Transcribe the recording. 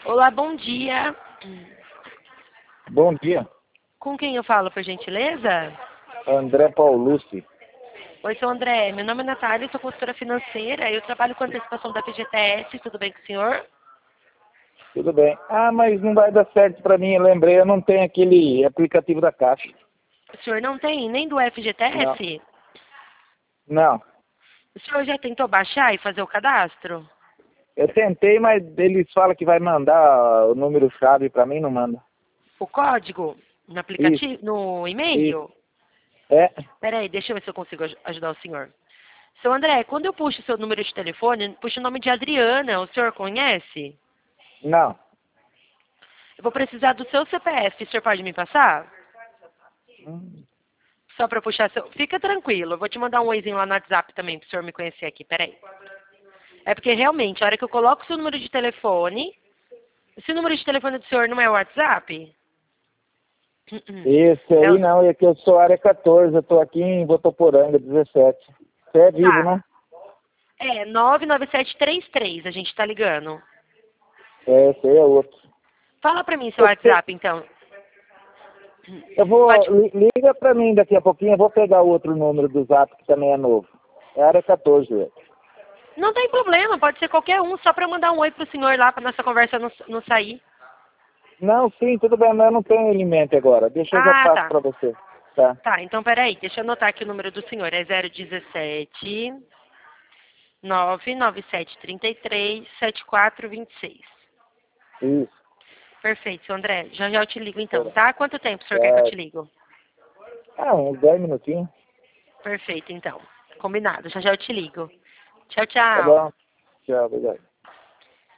Olá, bom dia. Bom dia, Com quem eu falo, por gentileza? André Paulucci. Oi, sou André. Meu nome é Natália, sou consultora financeira. Eu trabalho com antecipação da FGTS. Tudo bem com o senhor? Tudo bem. Ah, mas não vai dar certo para mim, eu lembrei, eu não tenho aquele aplicativo da Caixa. O senhor não tem nem do Não, FGTS? não. O senhor já tentou baixar e fazer o cadastro? Eu tentei, mas eles falam que vai mandar o número-chave para mim, não manda. O código no Isso, aplicativo, no isso. e-mail? É? Peraí, deixa eu ver se eu consigo ajudar o senhor. Seu André, quando eu puxo o seu número de telefone, puxo o nome de Adriana. O senhor conhece? Não. Eu vou precisar do seu CPF. O senhor pode me passar? Hum, Só para puxar seu... Fica tranquilo, eu vou te mandar um oizinho lá no WhatsApp também, pro senhor me conhecer aqui, peraí. É porque realmente, a hora que eu coloco o seu número de telefone... Esse número de telefone do senhor não é o WhatsApp? Esse É aí o... não, é que eu sou área 14, eu tô aqui em Votoporanga, 17. Você é vivo, Tá. né? É 99733, a gente tá ligando. É, esse aí é outro. Fala pra mim seu Você, WhatsApp, então. eu vou, Pode... liga para mim daqui a pouquinho, eu vou pegar o outro número do Zap que também é novo. É área 14, velho. Não tem problema, pode ser qualquer um, só pra eu mandar um oi pro senhor lá, pra nossa conversa não sair. Não, sim, tudo bem, mas eu não tenho ele em mente agora. Deixa eu já Ah, passo tá. para você. Tá? Tá, então peraí, deixa eu anotar aqui o número do senhor. É 017 99733 7426. Isso. Perfeito, seu André. Já já eu te ligo então, tá? Quanto tempo o senhor quer que eu Tá. te ligo? Ah, uns 10 minutinhos. Perfeito, então. Combinado. Já já eu te ligo. Tchau, Tá tchau. bom. Tchau, obrigado.